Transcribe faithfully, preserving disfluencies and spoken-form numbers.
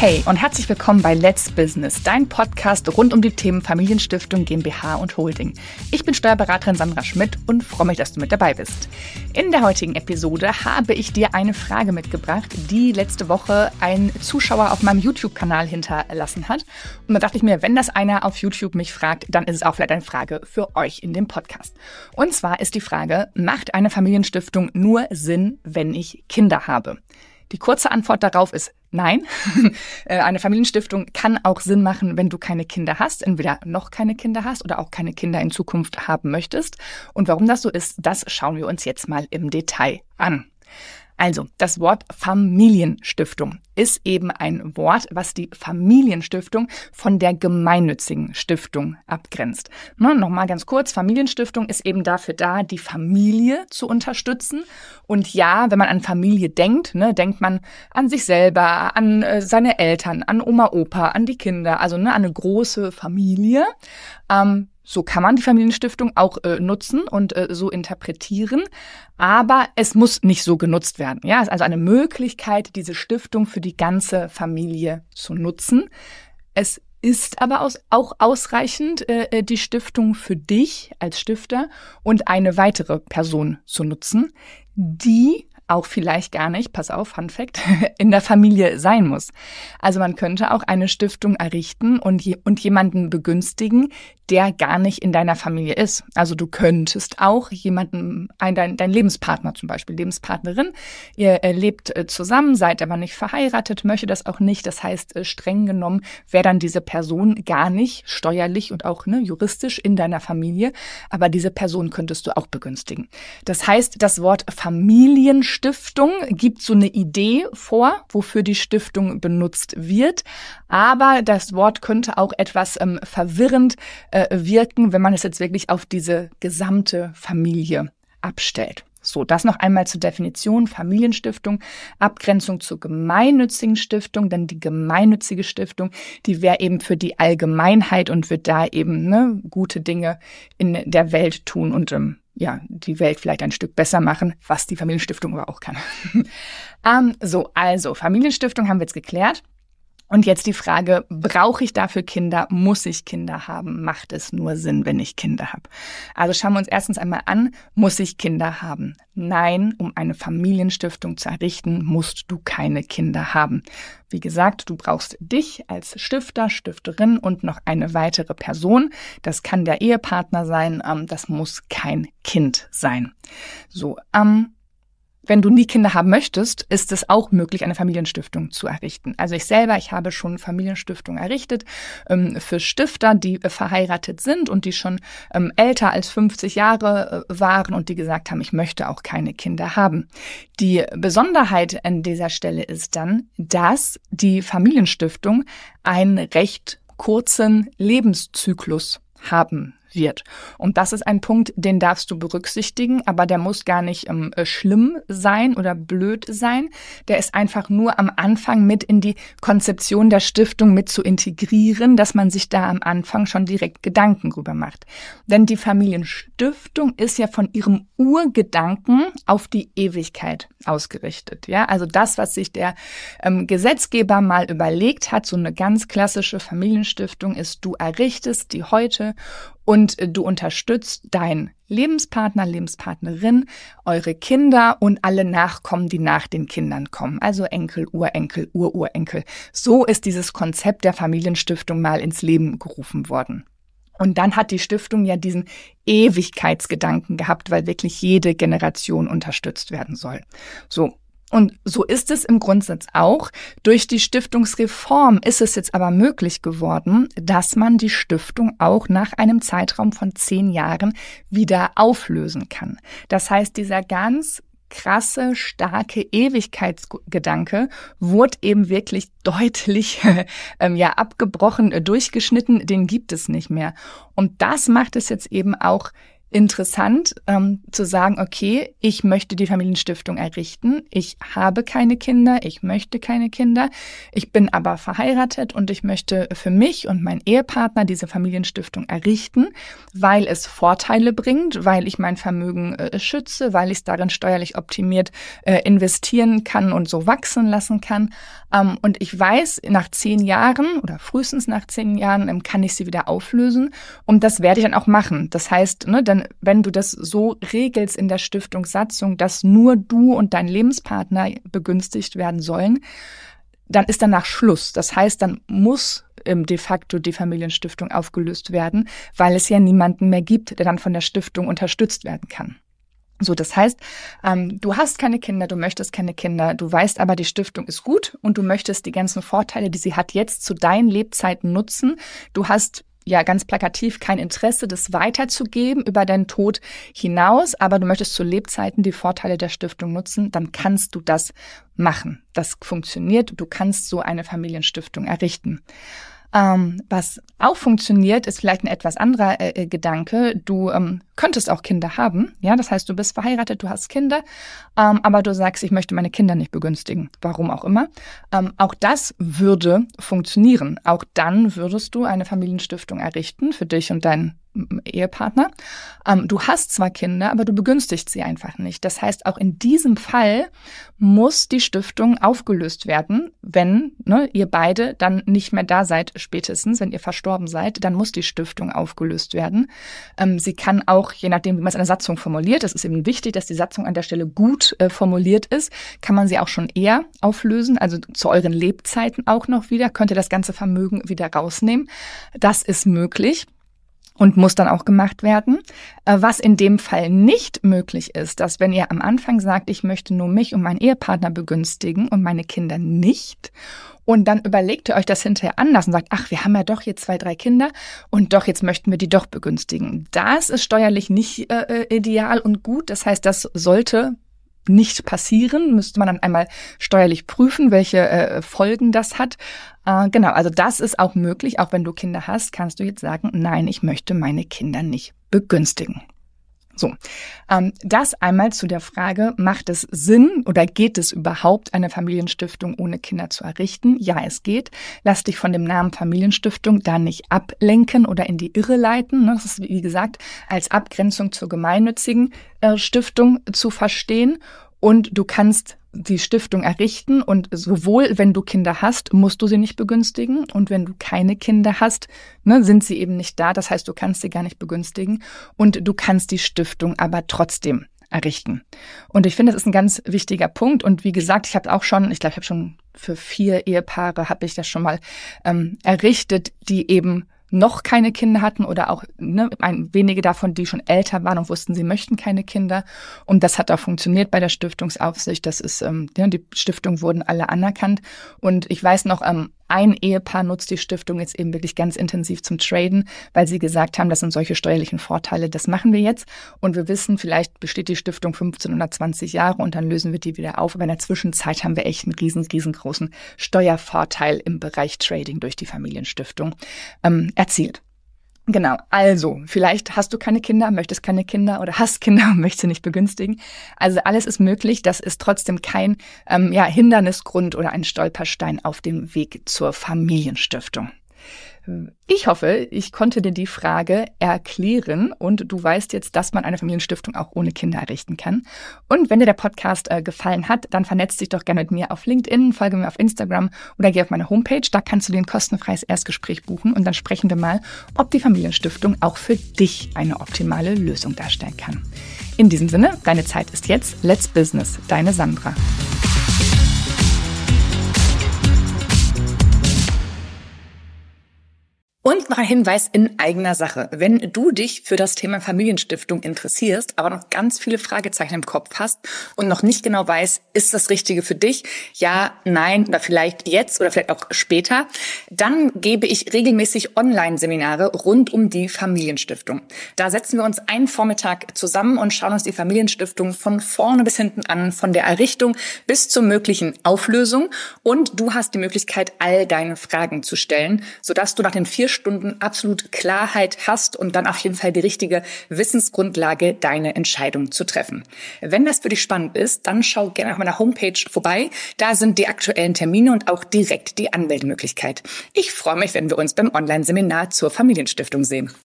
Hey und herzlich willkommen bei Let's Business, dein Podcast rund um die Themen Familienstiftung, GmbH und Holding. Ich bin Steuerberaterin Sandra Schmidt und freue mich, dass du mit dabei bist. In der heutigen Episode habe ich dir eine Frage mitgebracht, die letzte Woche ein Zuschauer auf meinem YouTube-Kanal hinterlassen hat. Und da dachte ich mir, wenn das einer auf YouTube mich fragt, dann ist es auch vielleicht eine Frage für euch in dem Podcast. Und zwar ist die Frage, macht eine Familienstiftung nur Sinn, wenn ich Kinder habe? Die kurze Antwort darauf ist nein. Eine Familienstiftung kann auch Sinn machen, wenn du keine Kinder hast, entweder noch keine Kinder hast oder auch keine Kinder in Zukunft haben möchtest. Und warum das so ist, das schauen wir uns jetzt mal im Detail an. Also, das Wort Familienstiftung ist eben ein Wort, was die Familienstiftung von der gemeinnützigen Stiftung abgrenzt. Ne, Nochmal ganz kurz, Familienstiftung ist eben dafür da, die Familie zu unterstützen. Und ja, wenn man an Familie denkt, ne, denkt man an sich selber, an äh, seine Eltern, an Oma, Opa, an die Kinder, also ne, an eine große Familie. Ähm, So kann man die Familienstiftung auch äh, nutzen und äh, so interpretieren, aber es muss nicht so genutzt werden. Ja, es ist also eine Möglichkeit, diese Stiftung für die ganze Familie zu nutzen. Es ist aber aus, auch ausreichend, äh, die Stiftung für dich als Stifter und eine weitere Person zu nutzen, die auch vielleicht gar nicht, pass auf, Fun Fact, in der Familie sein muss. Also man könnte auch eine Stiftung errichten und, je, und jemanden begünstigen, der gar nicht in deiner Familie ist. Also du könntest auch jemanden, ein, dein, dein Lebenspartner zum Beispiel, Lebenspartnerin, ihr äh, lebt äh, zusammen, seid aber nicht verheiratet, möchte das auch nicht. Das heißt, äh, streng genommen wäre dann diese Person gar nicht steuerlich und auch ne, juristisch in deiner Familie, aber diese Person könntest du auch begünstigen. Das heißt, das Wort Familienstiftung gibt so eine Idee vor, wofür die Stiftung benutzt wird, aber das Wort könnte auch etwas ähm, verwirrend wirken, wenn man es jetzt wirklich auf diese gesamte Familie abstellt. So, das noch einmal zur Definition. Familienstiftung, Abgrenzung zur gemeinnützigen Stiftung, denn die gemeinnützige Stiftung, die wäre eben für die Allgemeinheit und wird da eben ne, gute Dinge in der Welt tun und ähm, ja, die Welt vielleicht ein Stück besser machen, was die Familienstiftung aber auch kann. ähm, so, also Familienstiftung haben wir jetzt geklärt. Und jetzt die Frage, brauche ich dafür Kinder? Muss ich Kinder haben? Macht es nur Sinn, wenn ich Kinder habe? Also schauen wir uns erstens einmal an, muss ich Kinder haben? Nein, um eine Familienstiftung zu errichten, musst du keine Kinder haben. Wie gesagt, du brauchst dich als Stifter, Stifterin und noch eine weitere Person. Das kann der Ehepartner sein, das muss kein Kind sein. So, ähm, Wenn du nie Kinder haben möchtest, ist es auch möglich, eine Familienstiftung zu errichten. Also ich selber, ich habe schon Familienstiftung errichtet ähm, für Stifter, die äh, verheiratet sind und die schon ähm, älter als fünfzig Jahre äh, waren und die gesagt haben, ich möchte auch keine Kinder haben. Die Besonderheit an dieser Stelle ist dann, dass die Familienstiftung einen recht kurzen Lebenszyklus haben wird. Und das ist ein Punkt, den darfst du berücksichtigen, aber der muss gar nicht ähm, schlimm sein oder blöd sein. Der ist einfach nur am Anfang mit in die Konzeption der Stiftung mit zu integrieren, dass man sich da am Anfang schon direkt Gedanken drüber macht. Denn die Familienstiftung ist ja von ihrem Urgedanken auf die Ewigkeit ausgerichtet. Ja, also das, was sich der ähm, Gesetzgeber mal überlegt hat, so eine ganz klassische Familienstiftung ist, du errichtest die heute und du unterstützt deinen Lebenspartner, Lebenspartnerin, eure Kinder und alle Nachkommen, die nach den Kindern kommen. Also Enkel, Urenkel, Ururenkel. So ist dieses Konzept der Familienstiftung mal ins Leben gerufen worden. Und dann hat die Stiftung ja diesen Ewigkeitsgedanken gehabt, weil wirklich jede Generation unterstützt werden soll. So. Und so ist es im Grundsatz auch. Durch die Stiftungsreform ist es jetzt aber möglich geworden, dass man die Stiftung auch nach einem Zeitraum von zehn Jahren wieder auflösen kann. Das heißt, dieser ganz krasse, starke Ewigkeitsgedanke wurde eben wirklich deutlich ähm, ja abgebrochen, äh, durchgeschnitten, den gibt es nicht mehr. Und das macht es jetzt eben auch interessant, ähm, zu sagen, okay, ich möchte die Familienstiftung errichten. Ich habe keine Kinder, ich möchte keine Kinder. Ich bin aber verheiratet und ich möchte für mich und meinen Ehepartner diese Familienstiftung errichten, weil es Vorteile bringt, weil ich mein Vermögen äh, schütze, weil ich es darin steuerlich optimiert äh, investieren kann und so wachsen lassen kann. Ähm, und ich weiß, nach zehn Jahren oder frühestens nach zehn Jahren ähm, kann ich sie wieder auflösen. Und das werde ich dann auch machen. Das heißt, ne, dann, wenn du das so regelst in der Stiftungssatzung, dass nur du und dein Lebenspartner begünstigt werden sollen, dann ist danach Schluss. Das heißt, dann muss ähm, de facto die Familienstiftung aufgelöst werden, weil es ja niemanden mehr gibt, der dann von der Stiftung unterstützt werden kann. So, das heißt, ähm, du hast keine Kinder, du möchtest keine Kinder, du weißt aber, die Stiftung ist gut und du möchtest die ganzen Vorteile, die sie hat, jetzt zu deinen Lebzeiten nutzen. Du hast ja ganz plakativ kein Interesse, das weiterzugeben über deinen Tod hinaus, aber du möchtest zu Lebzeiten die Vorteile der Stiftung nutzen, dann kannst du das machen. Das funktioniert, du kannst so eine Familienstiftung errichten. Ähm, was auch funktioniert, ist vielleicht ein etwas anderer äh, Gedanke. Du ähm, könntest auch Kinder haben. Ja, das heißt, du bist verheiratet, du hast Kinder, ähm, aber du sagst, ich möchte meine Kinder nicht begünstigen. Warum auch immer. Ähm, auch das würde funktionieren. Auch dann würdest du eine Familienstiftung errichten für dich und deinen Ehepartner. Ähm, du hast zwar Kinder, aber du begünstigst sie einfach nicht. Das heißt, auch in diesem Fall muss die Stiftung aufgelöst werden, wenn ne, ihr beide dann nicht mehr da seid, spätestens, wenn ihr verstorben seid, dann muss die Stiftung aufgelöst werden. Ähm, sie kann auch, je nachdem, wie man es in der Satzung formuliert, es ist eben wichtig, dass die Satzung an der Stelle gut äh, formuliert ist, kann man sie auch schon eher auflösen, also zu euren Lebzeiten auch noch wieder, könnt ihr das ganze Vermögen wieder rausnehmen. Das ist möglich. Und muss dann auch gemacht werden. Was in dem Fall nicht möglich ist, dass wenn ihr am Anfang sagt, ich möchte nur mich und meinen Ehepartner begünstigen und meine Kinder nicht, und dann überlegt ihr euch das hinterher anders und sagt, ach, wir haben ja doch hier zwei, drei Kinder und doch, jetzt möchten wir die doch begünstigen. Das ist steuerlich nicht äh, ideal und gut. Das heißt, das sollte nicht passieren, müsste man dann einmal steuerlich prüfen, welche äh, Folgen das hat. Äh, genau, also das ist auch möglich. Auch wenn du Kinder hast, kannst du jetzt sagen, nein, ich möchte meine Kinder nicht begünstigen. So, ähm, das einmal zu der Frage, macht es Sinn oder geht es überhaupt, eine Familienstiftung ohne Kinder zu errichten? Ja, es geht. Lass dich von dem Namen Familienstiftung da nicht ablenken oder in die Irre leiten. Das ist, wie gesagt, als Abgrenzung zur gemeinnützigen äh, Stiftung zu verstehen. Und du kannst die Stiftung errichten und sowohl, wenn du Kinder hast, musst du sie nicht begünstigen und wenn du keine Kinder hast, ne, sind sie eben nicht da. Das heißt, du kannst sie gar nicht begünstigen und du kannst die Stiftung aber trotzdem errichten. Und ich finde, das ist ein ganz wichtiger Punkt. Und wie gesagt, ich habe auch schon, ich glaube, ich habe schon für vier Ehepaare habe ich das schon mal ähm, errichtet, die eben noch keine Kinder hatten oder auch ne, ein, wenige davon, die schon älter waren und wussten, sie möchten keine Kinder. Und das hat auch funktioniert bei der Stiftungsaufsicht. Das ist, ähm, ja, die Stiftungen wurden alle anerkannt. Und ich weiß noch, ähm, ein Ehepaar nutzt die Stiftung jetzt eben wirklich ganz intensiv zum Traden, weil sie gesagt haben, das sind solche steuerlichen Vorteile, das machen wir jetzt. Und wir wissen, vielleicht besteht die Stiftung fünfzehn oder zwanzig Jahre und dann lösen wir die wieder auf. Aber in der Zwischenzeit haben wir echt einen riesen, riesengroßen Steuervorteil im Bereich Trading durch die Familienstiftung ähm, erzielt. Genau, also vielleicht hast du keine Kinder, möchtest keine Kinder oder hast Kinder und möchtest sie nicht begünstigen. Also alles ist möglich, das ist trotzdem kein ähm, ja, Hindernisgrund oder ein Stolperstein auf dem Weg zur Familienstiftung. Ich hoffe, ich konnte dir die Frage erklären und du weißt jetzt, dass man eine Familienstiftung auch ohne Kinder errichten kann. Und wenn dir der Podcast äh, gefallen hat, dann vernetz dich doch gerne mit mir auf LinkedIn, folge mir auf Instagram oder geh auf meine Homepage. Da kannst du dir ein kostenfreies Erstgespräch buchen und dann sprechen wir mal, ob die Familienstiftung auch für dich eine optimale Lösung darstellen kann. In diesem Sinne, deine Zeit ist jetzt. Let's Business, deine Sandra. Und noch ein Hinweis in eigener Sache. Wenn du dich für das Thema Familienstiftung interessierst, aber noch ganz viele Fragezeichen im Kopf hast und noch nicht genau weißt, ist das Richtige für dich? Ja, nein oder vielleicht jetzt oder vielleicht auch später. Dann gebe ich regelmäßig Online-Seminare rund um die Familienstiftung. Da setzen wir uns einen Vormittag zusammen und schauen uns die Familienstiftung von vorne bis hinten an, von der Errichtung bis zur möglichen Auflösung. Und du hast die Möglichkeit, all deine Fragen zu stellen, sodass du nach den vier Stunden Stunden absolut Klarheit hast und dann auf jeden Fall die richtige Wissensgrundlage, deine Entscheidung zu treffen. Wenn das für dich spannend ist, dann schau gerne auf meiner Homepage vorbei. Da sind die aktuellen Termine und auch direkt die Anmeldemöglichkeit. Ich freue mich, wenn wir uns beim Online-Seminar zur Familienstiftung sehen.